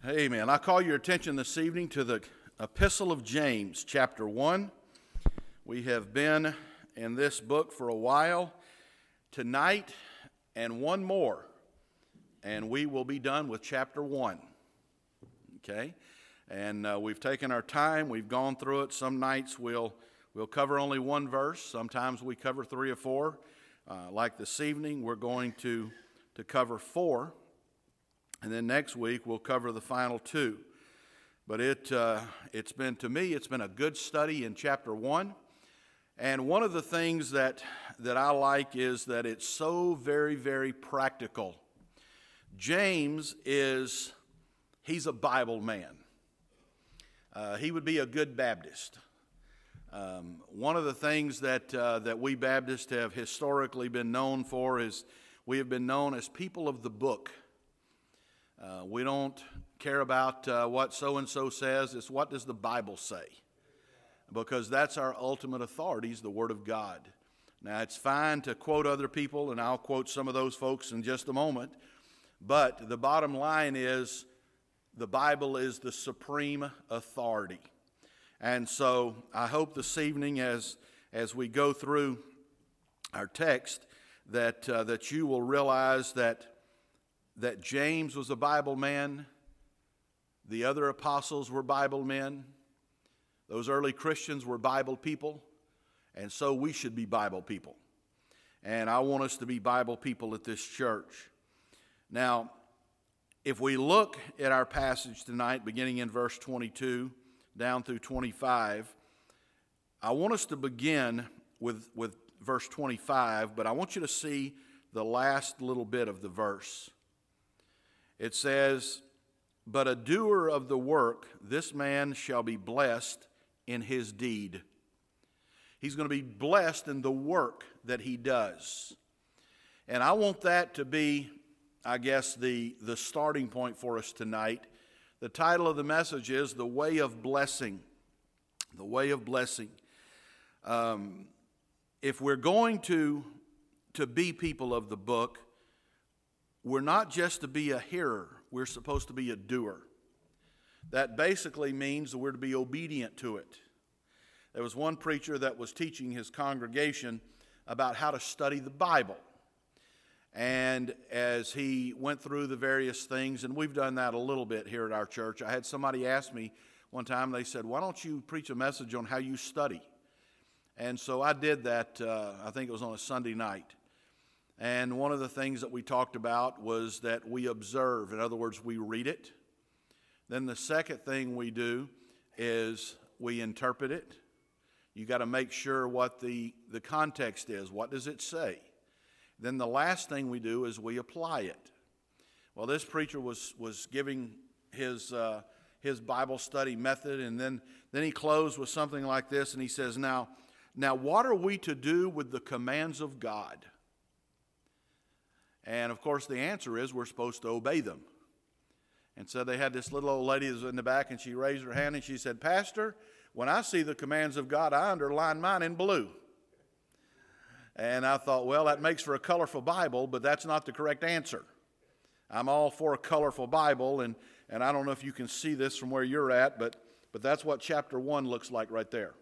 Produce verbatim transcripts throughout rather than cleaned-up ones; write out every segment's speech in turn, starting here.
Amen. I call your attention this evening to the Epistle of James, chapter one. We have been in this book for a while. Tonight and one more, and we will be done with chapter one. Okay? And uh, we've taken our time. We've gone through it. Some nights we'll, we'll cover only one verse. Sometimes we cover three or four. Uh, like this evening, we're going to, to cover four. And then next week, we'll cover the final two. But it, uh, it's been, to me, it's been a good study in chapter one. And one of the things that, that I like is that it's so very, very practical. James is, he's a Bible man. Uh, he would be a good Baptist. Um, one of the things that, uh, that we Baptists have historically been known for is we have been known as people of the book. Uh, we don't care about uh, what so-and-so says. It's what does the Bible say? Because that's our ultimate authority, is the Word of God. Now, it's fine to quote other people, and I'll quote some of those folks in just a moment. But the bottom line is the Bible is the supreme authority. And so I hope this evening as, as we go through our text that, uh, that you will realize that that James was a Bible man, the other apostles were Bible men, those early Christians were Bible people, and so we should be Bible people. And I want us to be Bible people at this church. Now, if we look at our passage tonight, beginning in verse twenty-two down through twenty-five, I want us to begin with, with verse twenty-five, but I want you to see the last little bit of the verse. It says, "But a doer of the work, this man shall be blessed in his deed." He's going to be blessed in the work that he does. And I want that to be, I guess, the, the starting point for us tonight. The title of the message is The Way of Blessing. The Way of Blessing. Um, if we're going to, to be people of the book, we're not just to be a hearer, we're supposed to be a doer. That basically means that we're to be obedient to it. There was one preacher that was teaching his congregation about how to study the Bible. And as he went through the various things, and we've done that a little bit here at our church, I had somebody ask me one time, they said, "Why don't you preach a message on how you study?" And so I did that, uh, I think it was on a Sunday night. And one of the things that we talked about was that we observe. In other words, we read it. Then the second thing we do is we interpret it. You got to make sure what the, the context is. What does it say? Then the last thing we do is we apply it. Well, this preacher was, was giving his, uh, his Bible study method, and then, then he closed with something like this, and he says, now, now what are we to do with the commands of God? And, of course, the answer is we're supposed to obey them. And so they had this little old lady that was in the back, and she raised her hand, and she said, "Pastor, when I see the commands of God, I underline mine in blue." And I thought, well, that makes for a colorful Bible, but that's not the correct answer. I'm all for a colorful Bible, and, and I don't know if you can see this from where you're at, but, but that's what chapter one looks like right there.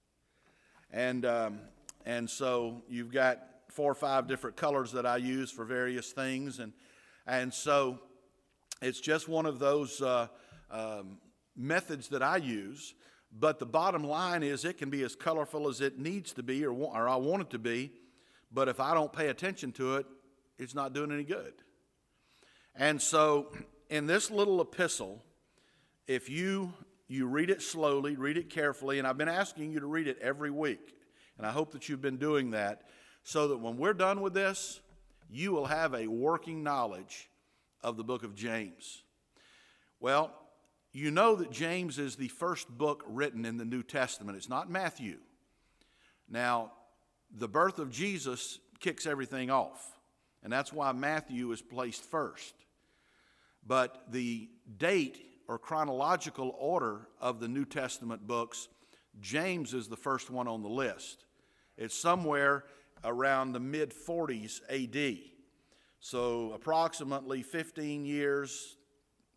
And, um, and so you've got four or five different colors that I use for various things. And and so it's just one of those uh, um, methods that I use. But the bottom line is it can be as colorful as it needs to be or, or I want it to be. But if I don't pay attention to it, it's not doing any good. And so in this little epistle, if you, you read it slowly, read it carefully, and I've been asking you to read it every week. And I hope that you've been doing that, so that when we're done with this, you will have a working knowledge of the book of James. Well, you know that James is the first book written in the New Testament. It's not Matthew. Now, the birth of Jesus kicks everything off, and that's why Matthew is placed first. But the date or chronological order of the New Testament books, James is the first one on the list. It's somewhere around the mid forties A D. So approximately fifteen years,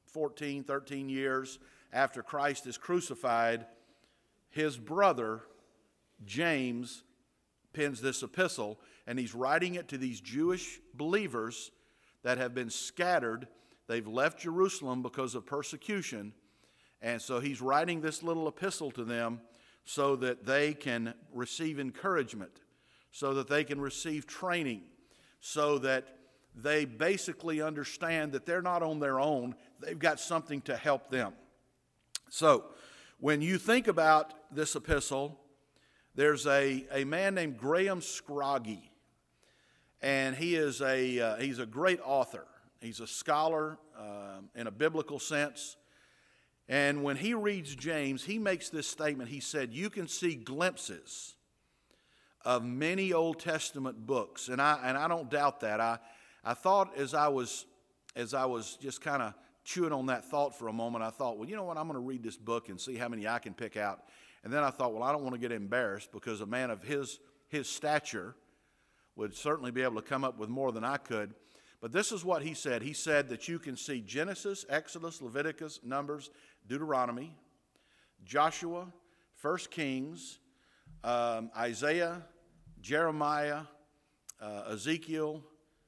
fourteen, thirteen years after Christ is crucified, his brother, James, pens this epistle, and he's writing it to these Jewish believers that have been scattered. They've left Jerusalem because of persecution, and so he's writing this little epistle to them so that they can receive encouragement, so that they can receive training, so that they basically understand that they're not on their own. They've got something to help them. So when you think about this epistle, there's a, a man named Graham Scroggie, and he is a uh, he's a great author. He's a scholar um, in a biblical sense. And when he reads James, he makes this statement. He said, you can see glimpses of many Old Testament books. And I and I don't doubt that. I I thought as I was as I was just kind of chewing on that thought for a moment, I thought, well, you know what, I'm going to read this book and see how many I can pick out. And then I thought, well, I don't want to get embarrassed, because a man of his his stature would certainly be able to come up with more than I could. But this is what he said. He said that you can see Genesis, Exodus, Leviticus, Numbers, Deuteronomy, Joshua, First Kings, um, Isaiah, Jeremiah, uh, Ezekiel,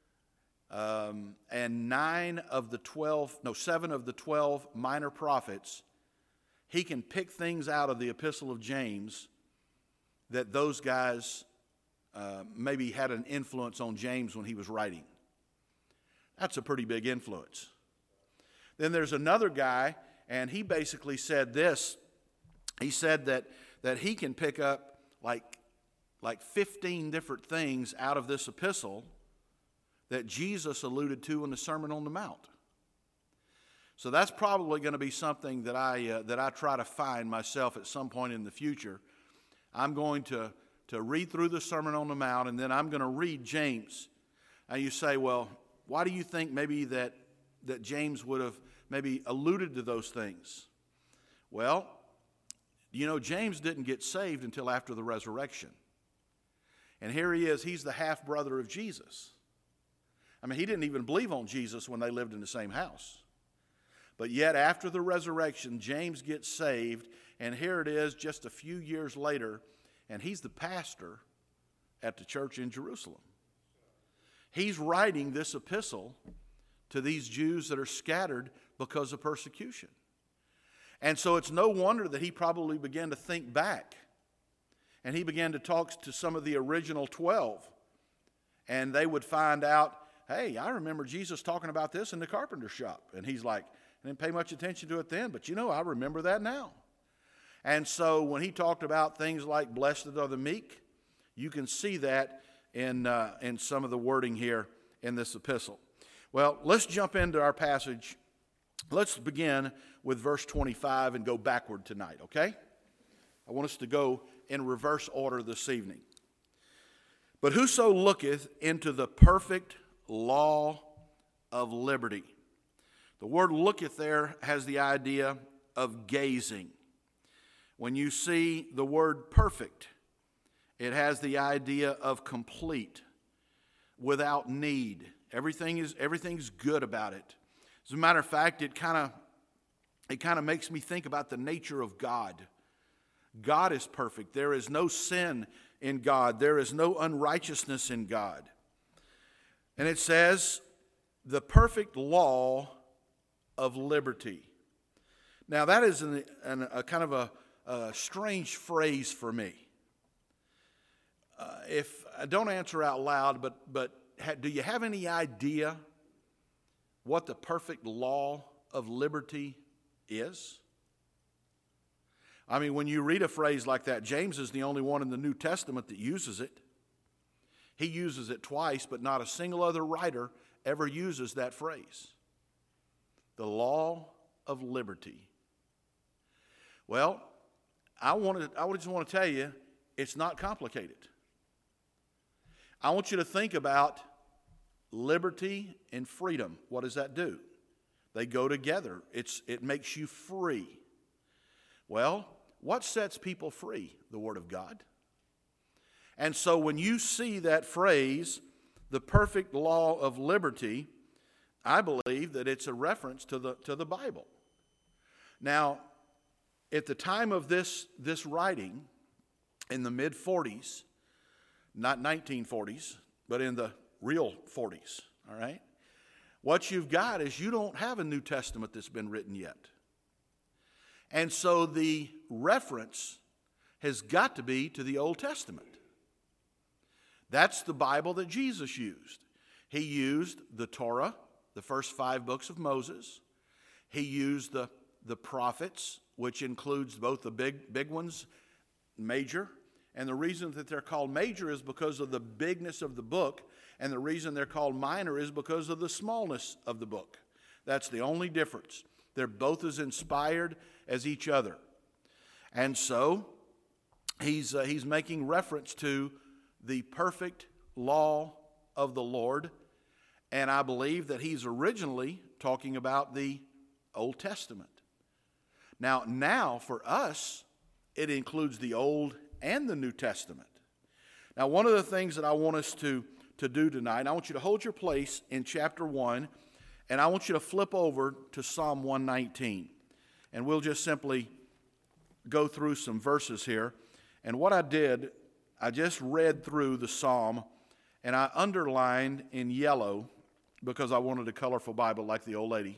um, and nine of the twelve, no, seven of the twelve minor prophets. He can pick things out of the Epistle of James that those guys uh, maybe had an influence on James when he was writing. That's a pretty big influence. Then there's another guy, and he basically said this. He said that, that he can pick up like, like fifteen different things out of this epistle that Jesus alluded to in the Sermon on the Mount. So that's probably going to be something that I uh, that I try to find myself at some point in the future. I'm going to, to read through the Sermon on the Mount, and then I'm going to read James. And you say, well, why do you think maybe that, that James would have maybe alluded to those things? Well, you know, James didn't get saved until after the resurrection. And here he is, he's the half-brother of Jesus. I mean, he didn't even believe on Jesus when they lived in the same house. But yet, after the resurrection, James gets saved, and here it is just a few years later, and he's the pastor at the church in Jerusalem. He's writing this epistle to these Jews that are scattered because of persecution. And so it's no wonder that he probably began to think back. And he began to talk to some of the original twelve. And they would find out, hey, I remember Jesus talking about this in the carpenter shop. And he's like, I didn't pay much attention to it then, but you know, I remember that now. And so when he talked about things like blessed are the meek, you can see that in, uh, in some of the wording here in this epistle. Well, let's jump into our passage. Let's begin with verse twenty-five and go backward tonight, okay? I want us to go in reverse order this evening. But whoso looketh into the perfect law of liberty. The word looketh there has the idea of gazing. When you see the word perfect, it has the idea of complete, without need. Everything is everything's good about it. As a matter of fact, it kind of it kind of makes me think about the nature of God. God is perfect. There is no sin in God. There is no unrighteousness in God. And it says, the perfect law of liberty. Now that is an, an, a kind of a, a strange phrase for me. Uh, if I don't answer out loud, but but ha, do you have any idea what the perfect law of liberty is? I mean, when you read a phrase like that, James is the only one in the New Testament that uses it. He uses it twice, but not a single other writer ever uses that phrase. The law of liberty. Well, I wanted, I just want to tell you, it's not complicated. I want you to think about liberty and freedom. What does that do? They go together. It's, it makes you free. Well, what sets people free? The Word of God. And so when you see that phrase, the perfect law of liberty, I believe that it's a reference to the, to the Bible. Now, at the time of this, this writing, in the mid forties, not nineteen forties, but in the real forties, all right? What you've got is you don't have a New Testament that's been written yet. And so the reference has got to be to the Old Testament. That's the Bible that Jesus used. He used the Torah, the first five books of Moses. He used the, the prophets, which includes both the big, big ones, major. And the reason that they're called major is because of the bigness of the book. And the reason they're called minor is because of the smallness of the book. That's the only difference. They're both as inspired as each other. And so he's, uh, he's making reference to the perfect law of the Lord. And I believe that he's originally talking about the Old Testament. Now, now for us, it includes the Old and the New Testament. Now, one of the things that I want us to, to do tonight, I want you to hold your place in chapter one, and I want you to flip over to Psalm one nineteen. And we'll just simply go through some verses here. And what I did, I just read through the psalm, and I underlined in yellow because I wanted a colorful Bible like the old lady.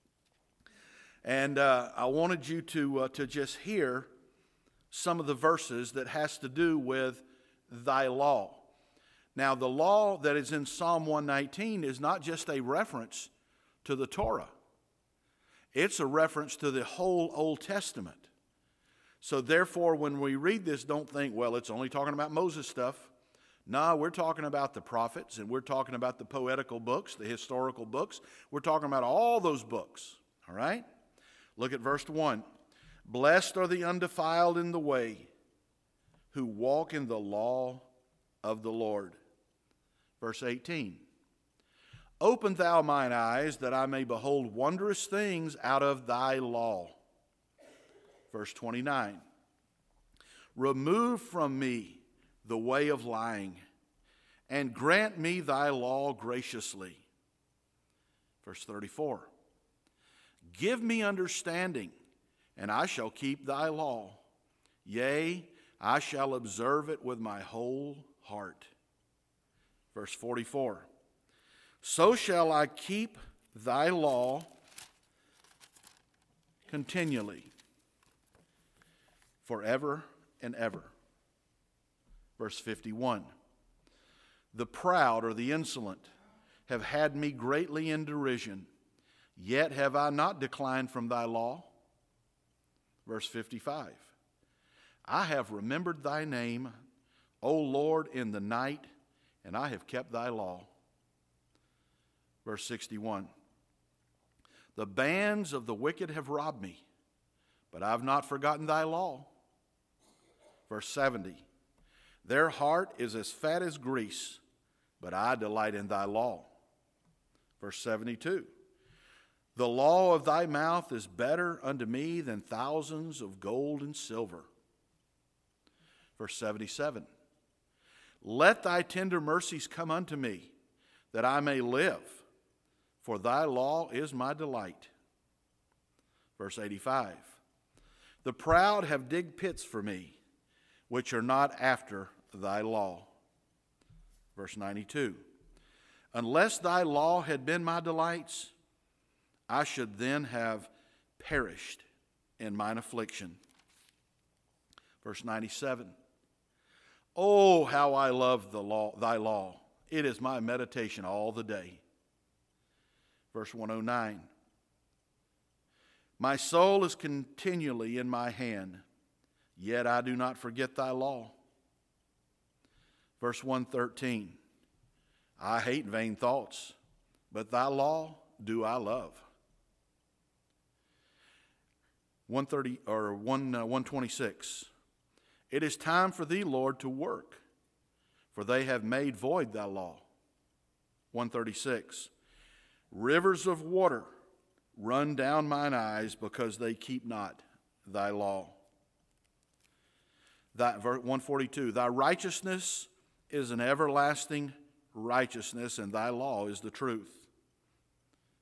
And uh, I wanted you to uh, to just hear some of the verses that has to do with thy law. Now, the law that is in Psalm one nineteen is not just a reference to the Torah. It's a reference to the whole Old Testament. So therefore, when we read this, don't think, well, it's only talking about Moses stuff. No, we're talking about the prophets, and we're talking about the poetical books, the historical books. We're talking about all those books, all right? Look at verse one. Blessed are the undefiled in the way, who walk in the law of the Lord. Verse eighteen. Open thou mine eyes, that I may behold wondrous things out of thy law. Verse twenty-nine. Remove from me the way of lying, and grant me thy law graciously. Verse thirty-four. Give me understanding, and I shall keep thy law. Yea, I shall observe it with my whole heart. Verse forty-four. So shall I keep thy law continually, forever and ever. Verse fifty-one. The proud or the insolent have had me greatly in derision, yet have I not declined from thy law. Verse fifty-five. I have remembered thy name, O Lord, in the night, and I have kept thy law. Verse sixty-one. The bands of the wicked have robbed me, but I have not forgotten thy law. Verse seventy. Their heart is as fat as grease, but I delight in thy law. Verse seventy-two. The law of thy mouth is better unto me than thousands of gold and silver. Verse seventy-seven. Let thy tender mercies come unto me, that I may live, for thy law is my delight. Verse eighty-five. The proud have digged pits for me, which are not after thy law. Verse ninety-two. Unless thy law had been my delights, I should then have perished in mine affliction. Verse ninety-seven. Oh, how I love the law, thy law. It is my meditation all the day. Verse one oh nine. My soul is continually in my hand, yet I do not forget thy law. Verse one thirteen. I hate vain thoughts, but thy law do I love. one thirty or one uh, one twenty-six. It is time for thee, Lord, to work, for they have made void thy law. one thirty-six. Rivers of water run down mine eyes, because they keep not thy law. That one forty-two. Thy righteousness is an everlasting righteousness, and thy law is the truth.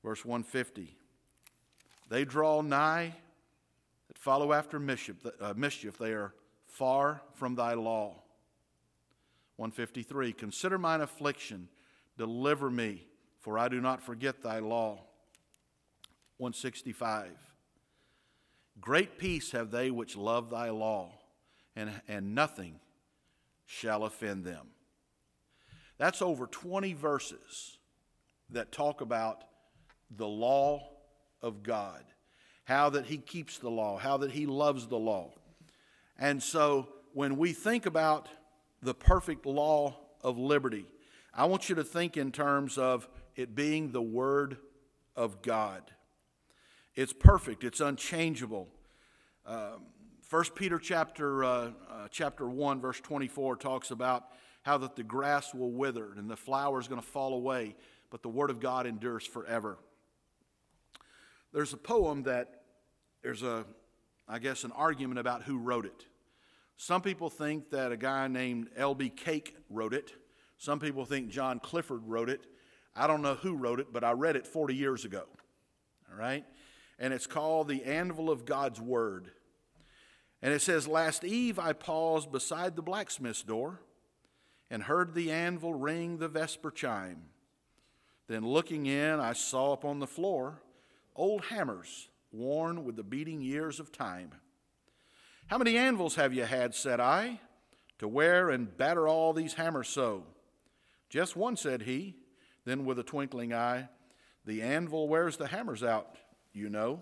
Verse one fifty. They draw nigh that follow after mischief, uh, mischief. They are far from thy law. one fifty-three. Consider mine affliction. Deliver me, for I do not forget thy law. one sixty-five. Great peace have they which love thy law, and, and nothing shall offend them. That's over twenty verses that talk about the law of God, how that he keeps the law, how that he loves the law. And so when we think about the perfect law of liberty, I want you to think in terms of it being the Word of God. It's perfect. It's unchangeable. Um, First Peter chapter uh, uh, chapter one, verse twenty-four talks about how that the grass will wither and the flower is going to fall away, but the Word of God endures forever. There's a poem that there's a, I guess, an argument about who wrote it. Some people think that a guy named L B Cake wrote it. Some people think John Clifford wrote it. I don't know who wrote it, but I read it forty years ago. All right? And it's called The Anvil of God's Word. And it says, last eve I paused beside the blacksmith's door and heard the anvil ring the vesper chime. Then looking in, I saw upon the floor old hammers worn with the beating years of time. How many anvils have you had, said I, to wear and batter all these hammers so? Just one, said he. Then with a twinkling eye, the anvil wears the hammers out, you know.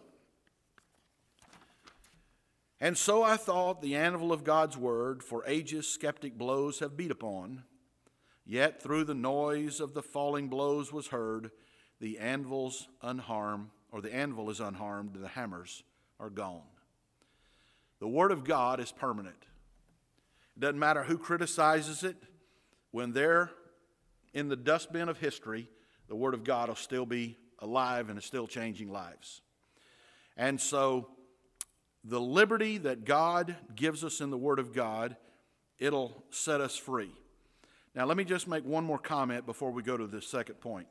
And so I thought the anvil of God's word for ages skeptic blows have beat upon. Yet through the noise of the falling blows was heard, the anvil's unharmed, or the anvil is unharmed, the hammers are gone. The word of God is permanent. It doesn't matter who criticizes it. When they're in the dustbin of history, the word of God will still be alive and is still changing lives. And so the liberty that God gives us in the Word of God, it'll set us free. Now, let me just make one more comment before we go to the second point.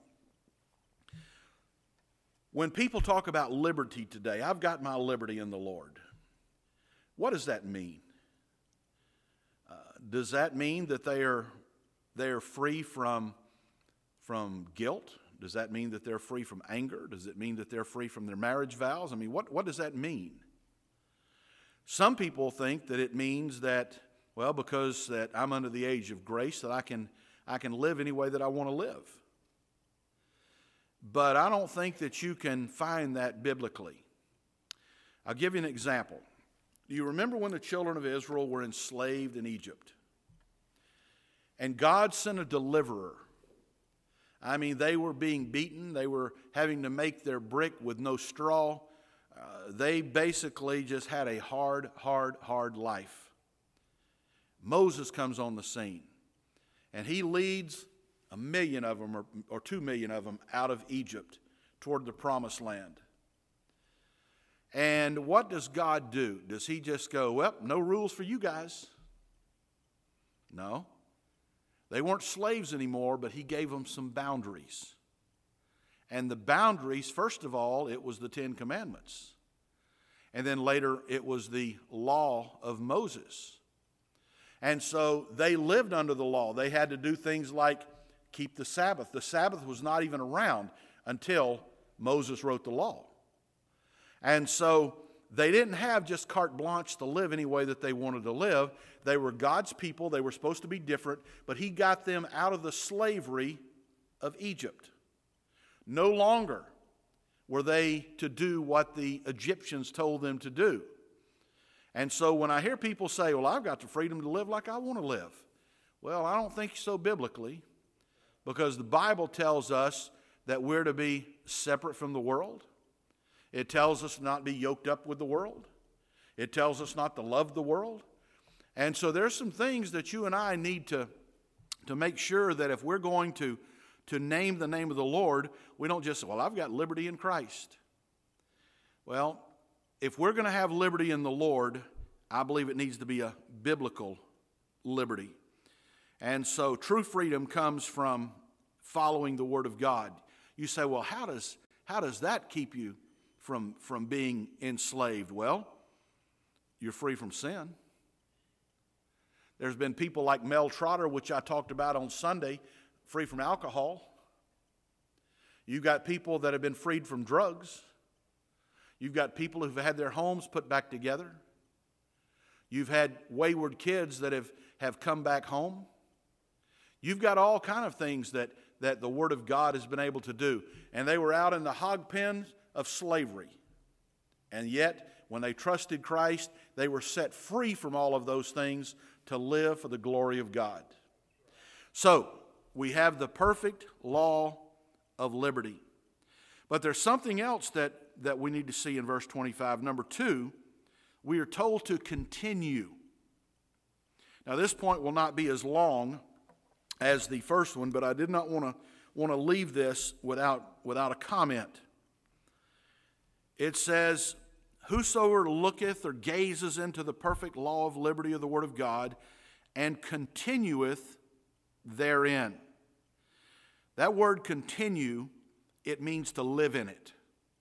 When people talk about liberty today, I've got my liberty in the Lord. What does that mean? Uh, does that mean that they are, they are free from, from guilt? Does that mean that they're free from anger? Does it mean that they're free from their marriage vows? I mean, what, what does that mean? Some people think that it means that, well, because that I'm under the age of grace, that I can, I can live any way that I want to live. But I don't think that you can find that biblically. I'll give you an example. Do you remember when the children of Israel were enslaved in Egypt? And God sent a deliverer. I mean, they were being beaten. They were having to make their brick with no straw. Uh, they basically just had a hard, hard, hard life. Moses comes on the scene, and he leads a million of them, or, or two million of them, out of Egypt toward the promised land. And what does God do? Does he just go, well, no rules for you guys? No. They weren't slaves anymore, but he gave them some boundaries. And the boundaries, first of all, it was the Ten Commandments. And then later, it was the law of Moses. And so they lived under the law. They had to do things like keep the Sabbath. The Sabbath was not even around until Moses wrote the law. And so they didn't have just carte blanche to live any way that they wanted to live. They were God's people. They were supposed to be different. But he got them out of the slavery of Egypt. No longer were they to do what the Egyptians told them to do. And so when I hear people say, well, I've got the freedom to live like I want to live. Well, I don't think so biblically, because the Bible tells us that we're to be separate from the world. It tells us not to be yoked up with the world. It tells us not to love the world. And so there's some things that you and I need to, to make sure that if we're going to to name the name of the Lord, we don't just say, well, I've got liberty in Christ. Well, if we're going to have liberty in the Lord, I believe it needs to be a biblical liberty. And so true freedom comes from following the Word of God. You say, well, how does, how does that keep you from, from being enslaved? Well, you're free from sin. There's been people like Mel Trotter, which I talked about on Sunday, free from alcohol. You've got people that have been freed from drugs. You've got people who've had their homes put back together. You've had wayward kids that have, have come back home. You've got all kind of things that, that the Word of God has been able to do. And they were out in the hog pen of slavery. And yet, when they trusted Christ, they were set free from all of those things to live for the glory of God. So, we have the perfect law of liberty. But there's something else that, that we need to see in verse twenty-five. Number two, we are told to continue. Now, this point will not be as long as the first one, but I did not want to want to leave this without, without a comment. It says, whosoever looketh or gazes into the perfect law of liberty of the Word of God and continueth therein. That word continue, it means to live in it.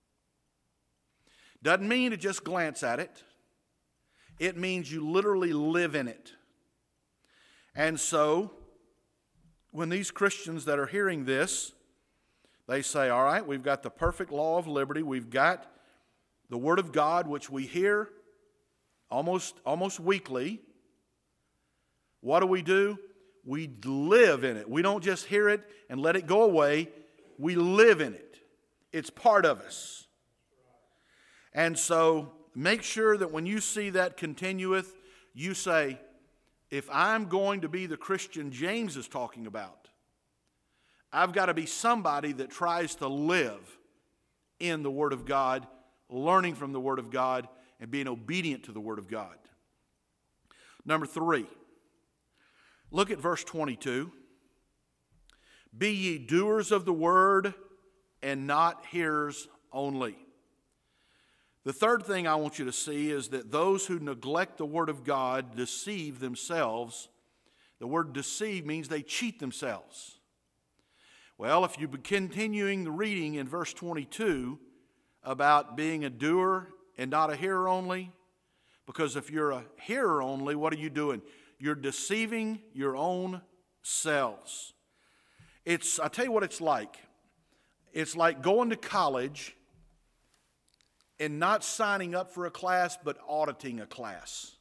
Doesn't mean to just glance at it. It means you literally live in it. And so, when these Christians that are hearing this, they say, all right, we've got the perfect law of liberty. We've got the Word of God, which we hear almost, almost weekly. What do we do? We live in it. We don't just hear it and let it go away. We live in it. It's part of us. And so make sure that when you see that continueth, you say, if I'm going to be the Christian James is talking about, I've got to be somebody that tries to live in the Word of God, learning from the Word of God, and being obedient to the Word of God. Number three, look at verse twenty-two. Be ye doers of the word and not hearers only. The third thing I want you to see is that those who neglect the Word of God deceive themselves. The word deceive means they cheat themselves. Well, if you be continuing the reading in verse twenty-two about being a doer and not a hearer only, because if you're a hearer only, what are you doing? You're deceiving your own selves. It's, I tell you what it's like. It's like going to college and not signing up for a class, but auditing a class.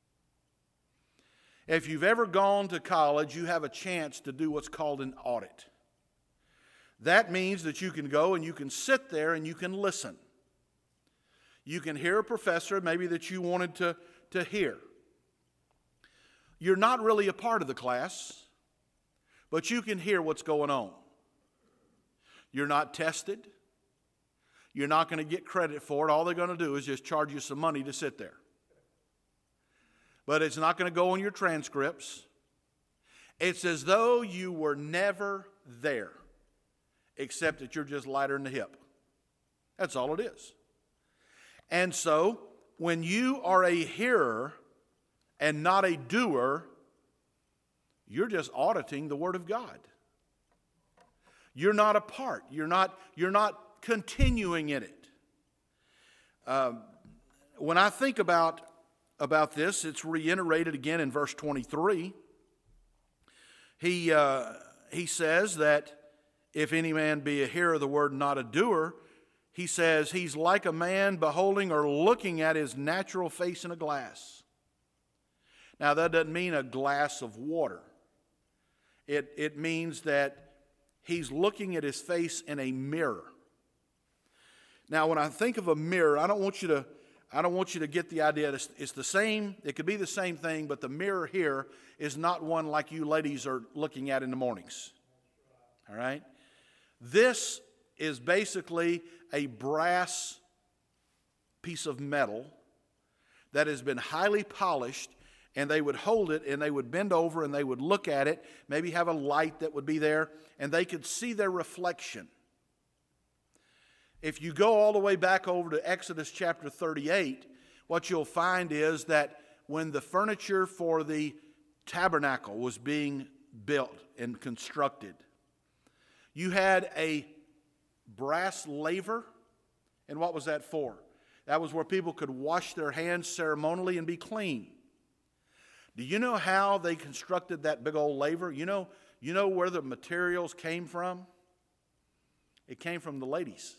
If you've ever gone to college, you have a chance to do what's called an audit. That means that you can go and you can sit there and you can listen. You can hear a professor maybe that you wanted to, to hear. You're not really a part of the class, but you can hear what's going on. You're not tested. You're not going to get credit for it. All they're going to do is just charge you some money to sit there. But it's not going to go on your transcripts. It's as though you were never there, except that you're just lighter in the hip. That's all it is. And so, when you are a hearer and not a doer, you're just auditing the Word of God. You're not a part. You're not, you're not continuing in it. Um, when I think about, about this, it's reiterated again in verse twenty-three. He, uh, he says that if any man be a hearer of the word, not a doer, he says he's like a man beholding or looking at his natural face in a glass. Now, that doesn't mean a glass of water. It, it means that he's looking at his face in a mirror. Now, when I think of a mirror, I don't want you to, I don't want you to get the idea that it's the same. It could be the same thing, but the mirror here is not one like you ladies are looking at in the mornings. All right? This is basically a brass piece of metal that has been highly polished, and they would hold it and they would bend over and they would look at it, maybe have a light that would be there, and they could see their reflection. If you go all the way back over to Exodus chapter thirty-eight, what you'll find is that when the furniture for the tabernacle was being built and constructed, you had a brass laver. And what was that for? That was where people could wash their hands ceremonially and be clean. Do you know how they constructed that big old laver? You know, you know where the materials came from? It came from the ladies.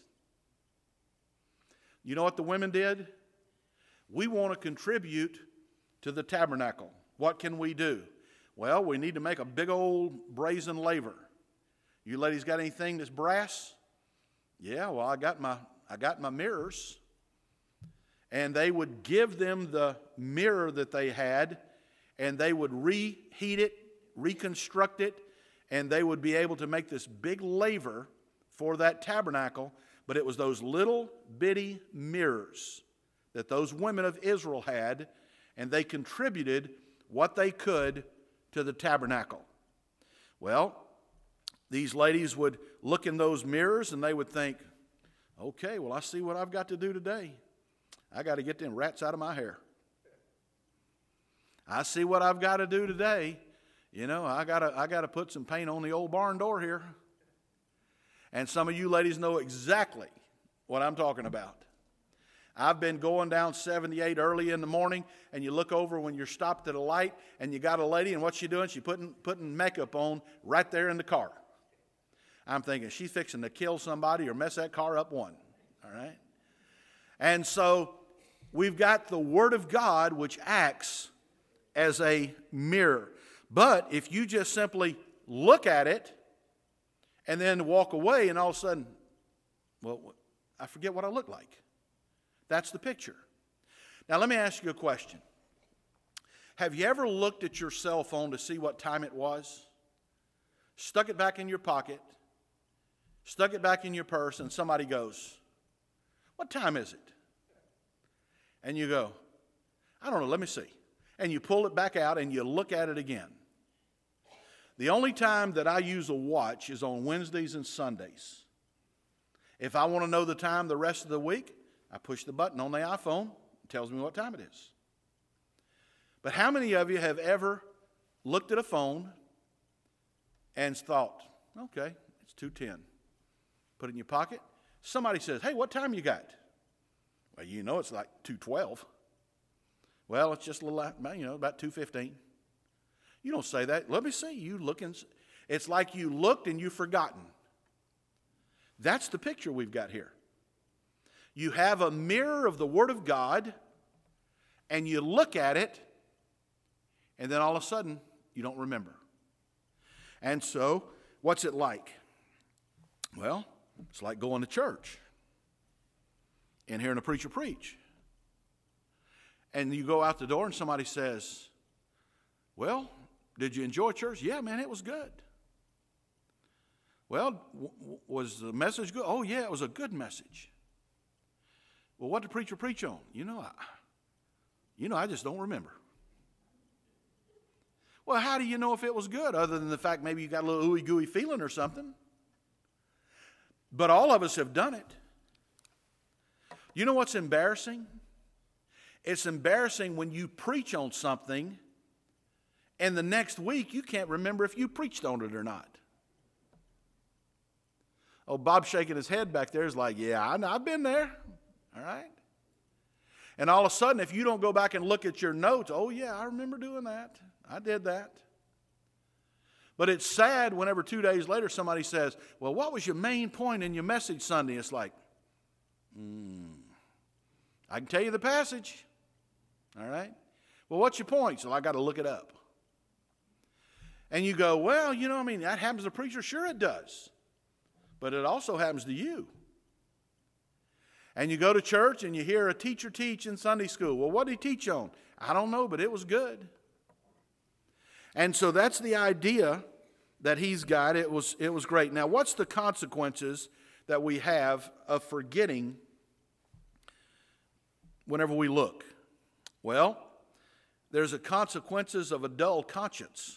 You know what the women did? We want to contribute to the tabernacle. What can we do? Well, we need to make a big old brazen laver. You ladies got anything that's brass? Yeah, well, I got my I got my mirrors. And they would give them the mirror that they had, and they would reheat it, reconstruct it, and they would be able to make this big laver for that tabernacle. But it was those little bitty mirrors that those women of Israel had, and they contributed what they could to the tabernacle. Well, these ladies would look in those mirrors and they would think, okay, well, I see what I've got to do today. I got to get them rats out of my hair. I see what I've got to do today. You know, I got to I got to put some paint on the old barn door here. And some of you ladies know exactly what I'm talking about. I've been going down seventy-eight early in the morning, and you look over when you're stopped at a light, and you got a lady, and what's she doing? She's putting, putting makeup on right there in the car. I'm thinking, she's fixing to kill somebody or mess that car up one. All right? And so we've got the Word of God, which acts as a mirror. But if you just simply look at it and then walk away, and all of a sudden, well, I forget what I look like. That's the picture. Now, let me ask you a question. Have you ever looked at your cell phone to see what time it was? Stuck it back in your pocket, stuck it back in your purse, and somebody goes, what time is it? And you go, I don't know, let me see. And you pull it back out and you look at it again. The only time that I use a watch is on Wednesdays and Sundays. If I want to know the time the rest of the week, I push the button on the iPhone. It tells me what time it is. But how many of you have ever looked at a phone and thought, okay, it's two ten. Put it in your pocket. Somebody says, hey, what time you got? Well, you know it's like two twelve. Well, it's just a little, you know, about two fifteen. You don't say that. Let me see. You look and it's like you looked and you've forgotten. That's the picture we've got here. You have a mirror of the Word of God, and you look at it, and then all of a sudden, you don't remember. And so, what's it like? Well, it's like going to church and hearing a preacher preach. And you go out the door and somebody says, well, did you enjoy church? Yeah, man, it was good. Well, w- was the message good? Oh, yeah, it was a good message. Well, what did the preacher preach on? You know, I, you know, I just don't remember. Well, how do you know if it was good other than the fact maybe you got a little ooey gooey feeling or something? But all of us have done it. You know what's embarrassing? It's embarrassing when you preach on something and the next week you can't remember if you preached on it or not. Oh, Bob's shaking his head back there is like, yeah, I know, I've been there. All right? And all of a sudden, if you don't go back and look at your notes, oh, yeah, I remember doing that. I did that. But it's sad whenever two days later somebody says, well, what was your main point in your message Sunday? It's like, hmm, I can tell you the passage. All right? Well, what's your point? So I got to look it up. And you go, well, you know, I mean, that happens to the preacher. Sure it does. But it also happens to you. And you go to church and you hear a teacher teach in Sunday school. Well, what did he teach on? I don't know, but it was good. And so that's the idea that he's got. It was, it was great. Now, what's the consequences that we have of forgetting whenever we look? Well, there's the consequences of a dull conscience.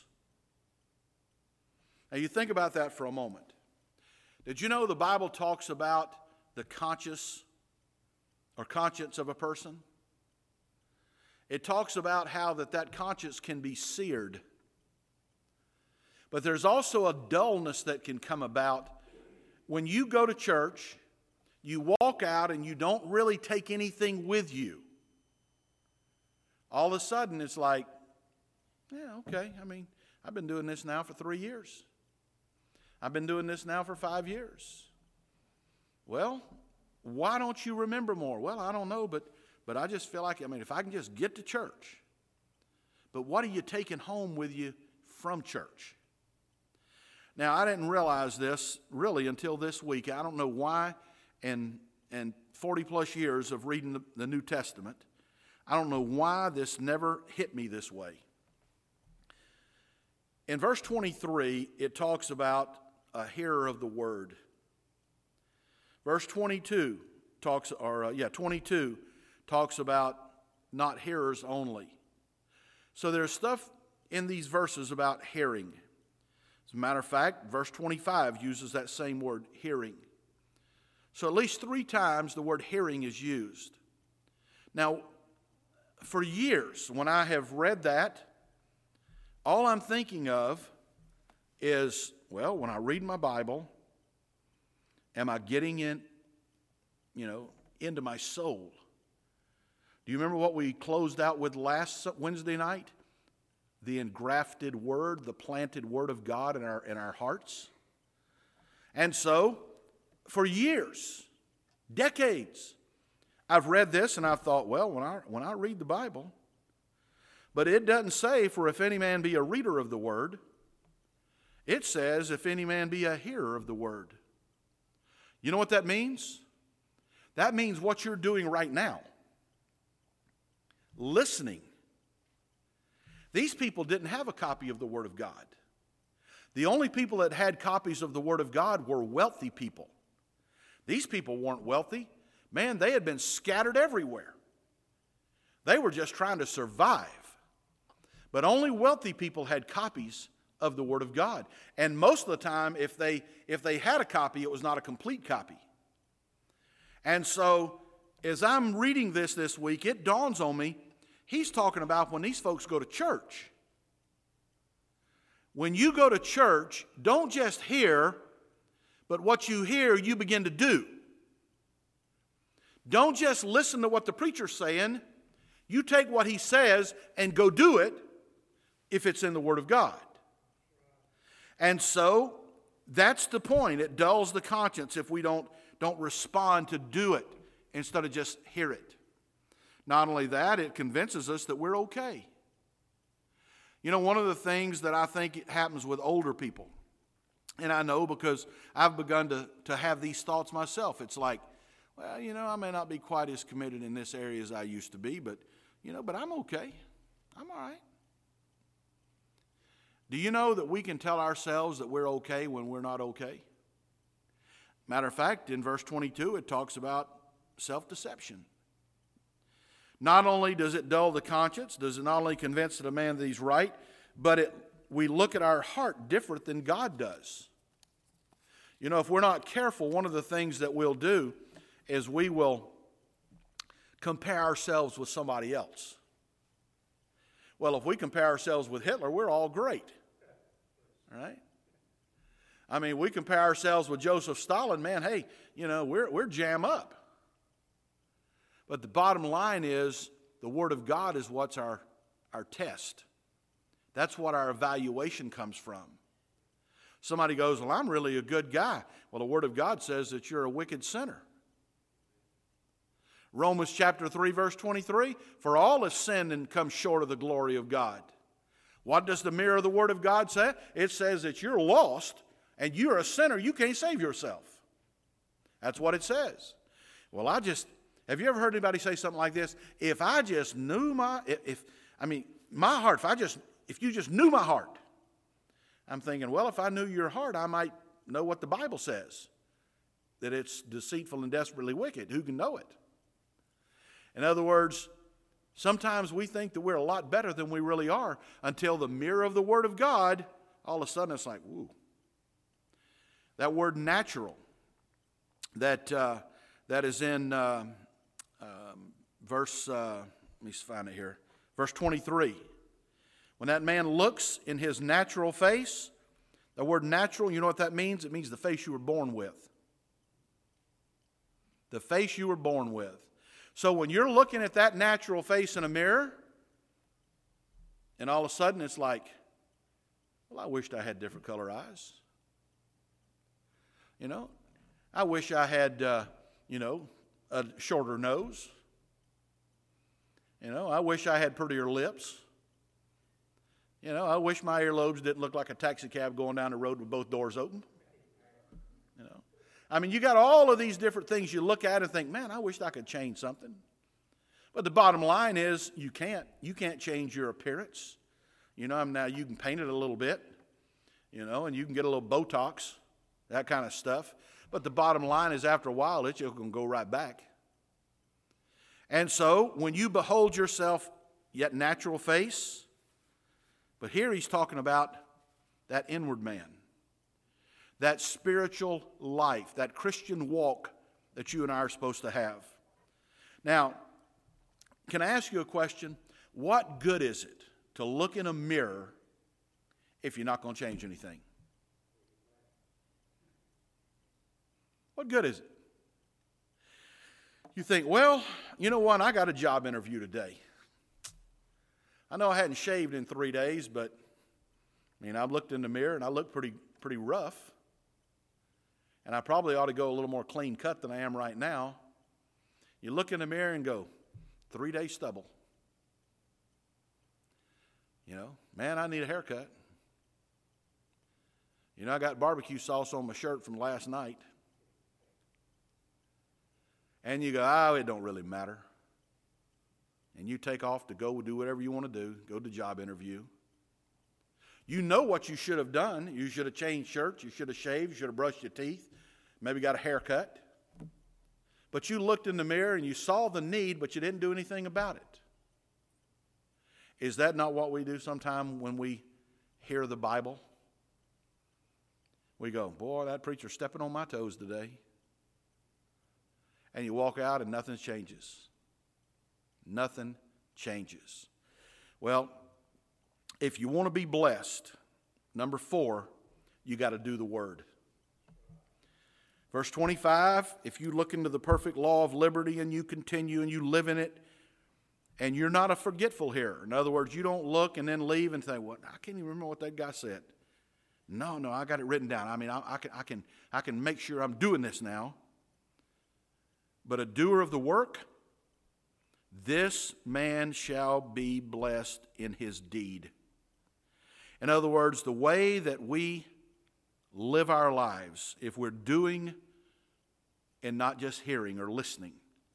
Now, you think about that for a moment. Did you know the Bible talks about the conscience or conscience of a person? It talks about how that, that conscience can be seared. But there's also a dullness that can come about when you go to church, you walk out and you don't really take anything with you. All of a sudden, it's like, yeah, okay. I mean, I've been doing this now for three years. I've been doing this now for five years. Well, why don't you remember more? Well, I don't know, but but I just feel like, I mean, if I can just get to church. But what are you taking home with you from church? Now, I didn't realize this really until this week. I don't know why, and and forty plus years of reading the, the New Testament, I don't know why this never hit me this way. In verse twenty-three, it talks about a hearer of the word. Verse twenty-two talks, or uh, yeah, twenty-two talks about not hearers only. So there's stuff in these verses about hearing. As a matter of fact, verse twenty-five uses that same word, hearing. So at least three times the word hearing is used. Now, for years, when I have read that, all I'm thinking of is, well, when I read my Bible, am I getting in, you know, into my soul? Do you remember what we closed out with last Wednesday night? The engrafted word, the planted word of God in our, in our hearts. And so, for years, decades, I've read this and I've thought, well, when I, when I read the Bible, but it doesn't say, for if any man be a reader of the word. It says, if any man be a hearer of the word. You know what that means? That means what you're doing right now. Listening. These people didn't have a copy of the Word of God. The only people that had copies of the Word of God were wealthy people. These people weren't wealthy. Man, they had been scattered everywhere. They were just trying to survive. But only wealthy people had copies of the Word of God. And most of the time, if they, if they had a copy, it was not a complete copy. And so, as I'm reading this this week, it dawns on me, he's talking about when these folks go to church. When you go to church, don't just hear, but what you hear, you begin to do. Don't just listen to what the preacher's saying. You take what he says and go do it if it's in the Word of God. And so, that's the point. It dulls the conscience if we don't, don't respond to do it instead of just hear it. Not only that, it convinces us that we're okay. You know, one of the things that I think happens with older people, and I know because I've begun to, to have these thoughts myself. It's like, well, you know, I may not be quite as committed in this area as I used to be, but, you know, but I'm okay. I'm all right. Do you know that we can tell ourselves that we're okay when we're not okay? Matter of fact, in verse twenty-two, it talks about self-deception. Not only does it dull the conscience, does it not only convince the man that he's right, but it, we look at our heart different than God does. You know, if we're not careful, one of the things that we'll do is we will compare ourselves with somebody else. Well, if we compare ourselves with Hitler, we're all great. Right? I mean, we compare ourselves with Joseph Stalin, man, hey, you know, we're, we're jam up. But the bottom line is the Word of God is what's our, our test. That's what our evaluation comes from. Somebody goes, well, I'm really a good guy. Well, the Word of God says that you're a wicked sinner. Romans chapter three, verse twenty-three, for all have sinned and come short of the glory of God. What does the mirror of the Word of God say? It says that you're lost and you're a sinner. You can't save yourself. That's what it says. Well, I just, have you ever heard anybody say something like this? If I just knew my, if, if I mean, my heart, if I just, if you just knew my heart. I'm thinking, well, if I knew your heart, I might know what the Bible says. That it's deceitful and desperately wicked. Who can know it? In other words, sometimes we think that we're a lot better than we really are until the mirror of the Word of God, all of a sudden it's like, woo. That word natural, that, uh, that is in uh, um, verse, uh, let me find it here, verse twenty-three. When that man looks in his natural face, the word natural, you know what that means? It means the face you were born with. The face you were born with. So when you're looking at that natural face in a mirror, and all of a sudden it's like, well, I wished I had different color eyes. You know, I wish I had, uh, you know, a shorter nose. You know, I wish I had prettier lips. You know, I wish my earlobes didn't look like a taxi cab going down the road with both doors open. You know, I mean, you got all of these different things you look at and think, man, I wish I could change something. But the bottom line is you can't. You can't change your appearance. You know, I mean, now you can paint it a little bit, you know, and you can get a little Botox, that kind of stuff. But the bottom line is after a while, it's just going to go right back. And so when you behold yourself, yet natural face, but here he's talking about that inward man, that spiritual life, that Christian walk that you and I are supposed to have. Now, can I ask you a question? What good is it to look in a mirror if you're not going to change anything? What good is it? You think, well, you know what? I got a job interview today. I know I hadn't shaved in three days, but I mean, I've looked in the mirror and I look pretty, pretty rough. And I probably ought to go a little more clean cut than I am right now. You look in the mirror and go, three day stubble. You know, man, I need a haircut. You know, I got barbecue sauce on my shirt from last night. And you go, oh, it don't really matter. And you take off to go do whatever you want to do, go to job interview. You know what you should have done. You should have changed shirts. You should have shaved. You should have brushed your teeth. Maybe got a haircut. But you looked in the mirror and you saw the need, but you didn't do anything about it. Is that not what we do sometime when we hear the Bible? We go, boy, that preacher's stepping on my toes today. And you walk out and nothing changes. Nothing changes. Well, if you want to be blessed, number four, you got to do the word. Verse twenty-five, if you look into the perfect law of liberty and you continue and you live in it, and you're not a forgetful hearer. In other words, you don't look and then leave and think, well, I can't even remember what that guy said. No, no, I got it written down. I mean, I, I, can, I, can, I can make sure I'm doing this now. But a doer of the work, this man shall be blessed in his deed. In other words, the way that we live our lives, if we're doing and not just hearing or listening,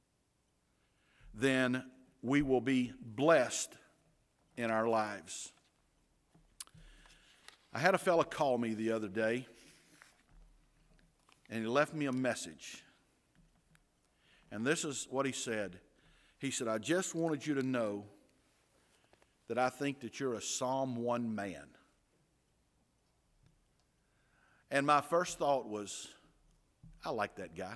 then we will be blessed in our lives. I had a fella call me the other day, and he left me a message. And this is what he said. He said, I just wanted you to know that I think that you're a Psalm one man. And my first thought was, I like that guy.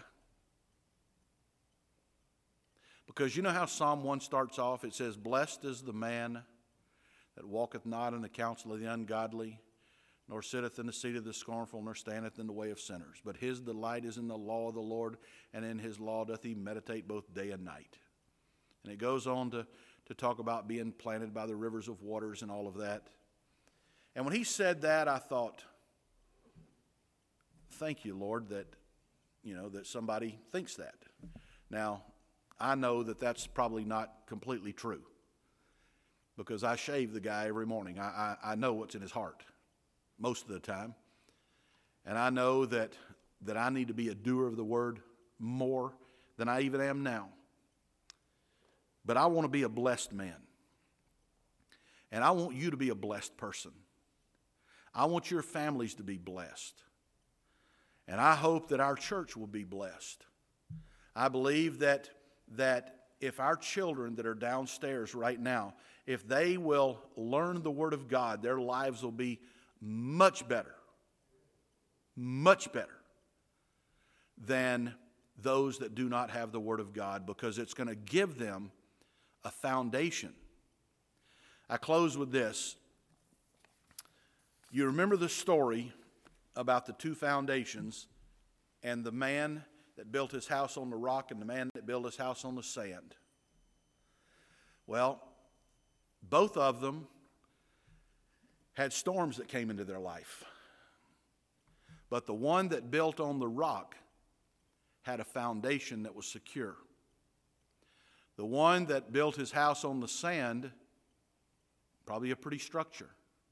Because you know how Psalm one starts off? It says, blessed is the man that walketh not in the counsel of the ungodly, nor sitteth in the seat of the scornful, nor standeth in the way of sinners. But his delight is in the law of the Lord, and in his law doth he meditate both day and night. And it goes on to, to talk about being planted by the rivers of waters and all of that. And when he said that, I thought, thank you, Lord, that, you know, that somebody thinks that. Now, I know that that's probably not completely true, because I shave the guy every morning. I, I, I know what's in his heart most of the time. And I know that, that I need to be a doer of the word more than I even am now. But I want to be a blessed man. And I want you to be a blessed person. I want your families to be blessed. And I hope that our church will be blessed. I believe that, that if our children that are downstairs right now, if they will learn the Word of God, their lives will be much better, much better than those that do not have the Word of God, because it's going to give them a foundation. I close with this. You remember the story about the two foundations and the man that built his house on the rock and the man that built his house on the sand. Well, both of them had storms that came into their life. But the one that built on the rock had a foundation that was secure. The one that built his house on the sand, probably a pretty structure.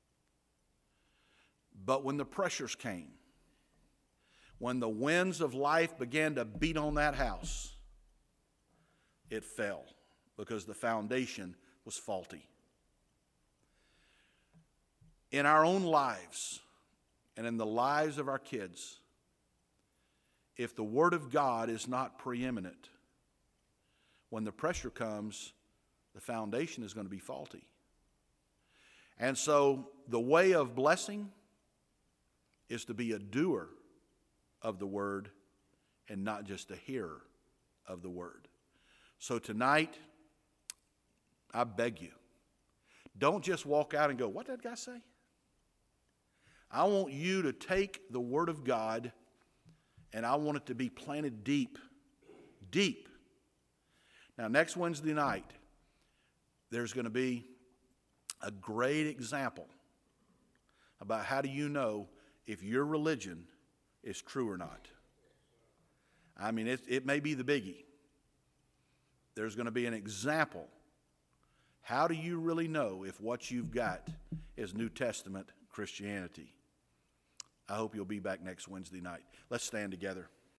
But when the pressures came, when the winds of life began to beat on that house, it fell because the foundation was faulty. In our own lives and in the lives of our kids, if the Word of God is not preeminent, when the pressure comes, the foundation is going to be faulty. And so the way of blessing is to be a doer of the Word and not just a hearer of the Word. So tonight, I beg you, don't just walk out and go, what did that guy say? I want you to take the Word of God and I want it to be planted deep, deep. Now, next Wednesday night, there's going to be a great example about how do you know if your religion is true or not. I mean, it, it may be the biggie. There's going to be an example. How do you really know if what you've got is New Testament Christianity? I hope you'll be back next Wednesday night. Let's stand together.